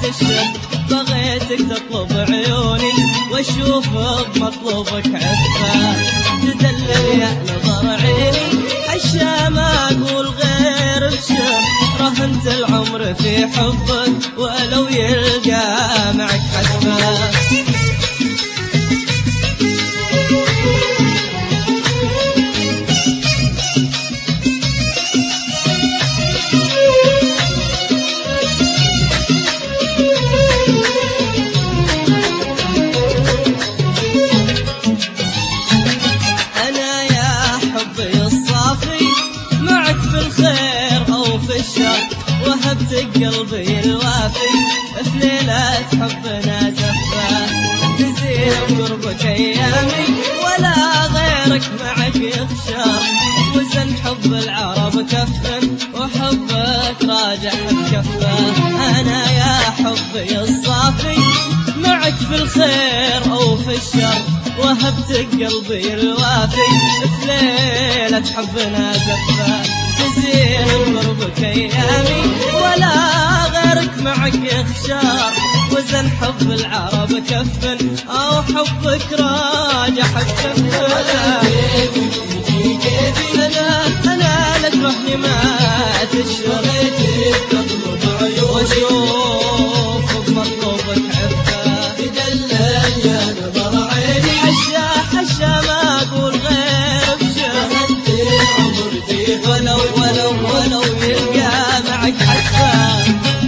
الشر بغيتك تطلب عيوني واشوف بمطلوبك عفة تدلل يا نظر عيني حشا ما اقول غير بشر رهنت العمر في حبك ولو يلقى معك حتفة وهبت قلبي الوافي في ليلة حبنا زفة تزين بقربك أيامي ولا غيرك معك يخشى وزن حب العرب كف وحبك راجع بكفة أنا يا حبي الصافي معك في الخير أو في الشر وهبت قلبي الوافي في ليلة حبنا زفة تزين قربك أيامي ولا غيرك معك يخشار وزن حب العرب كف أو حبك راجع بكفة أنا لك رحني ما تشر واشوف بمطلوبك عفة تدلل يا نظر عيني حشا ما أقول غير بشر ولو يلقى معك حتفة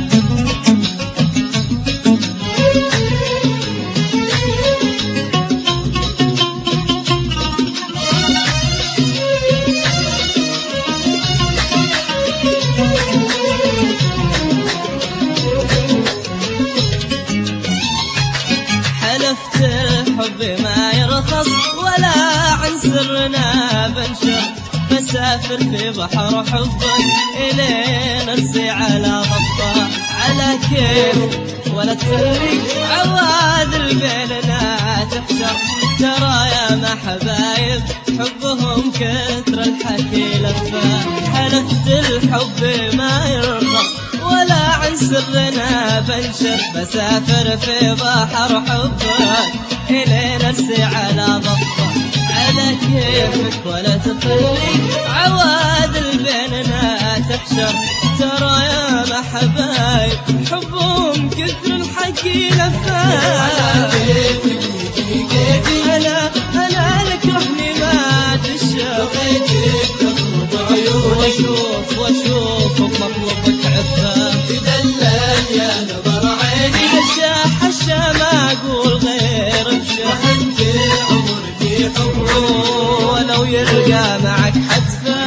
حلفت الحب ما يرخص ولا عن سرنا بنشر بسافر في بحر حبك إلين أرسي على ضفة على كيف ولا تخلي عوادل بيننا تحشر ترى يا ما حبايب حبهم كثر الحكي لفة حلفت الحب ما يرخص ولا عن سرنا بنشر بسافر في بحر حبك إلين أرسي على ضفة على كيفك ولا تخلي عوادل بيننا تحشر ترى يا محبايب حبهم كثر الحكي لفة أنا لك رحمي ما تشر واشوف بمطلوبك عفة تدلل يا نظر عيني حشا ما أقول غير بشر ولو يلقى معك حتفة